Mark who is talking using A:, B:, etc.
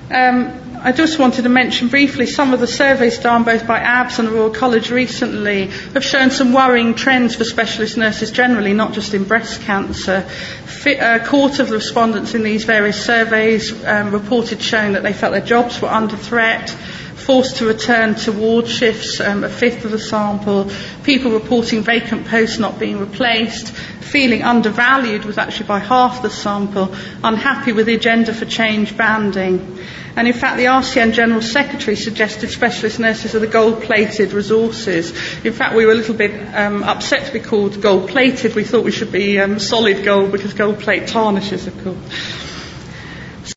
A: I just wanted to mention briefly some of the surveys done both by ABS and the Royal College recently have shown some worrying trends for specialist nurses generally, not just in breast cancer. A quarter of the respondents in these various surveys reported showing that they felt their jobs were under threat, forced to return to ward shifts, a fifth of the sample, people reporting vacant posts not being replaced, feeling undervalued was actually by half the sample, unhappy with the agenda for change banding. And in fact, the RCN General Secretary suggested specialist nurses are the gold-plated resources. In fact, we were a little bit upset to be called gold-plated. We thought we should be solid gold because gold plate tarnishes, of course.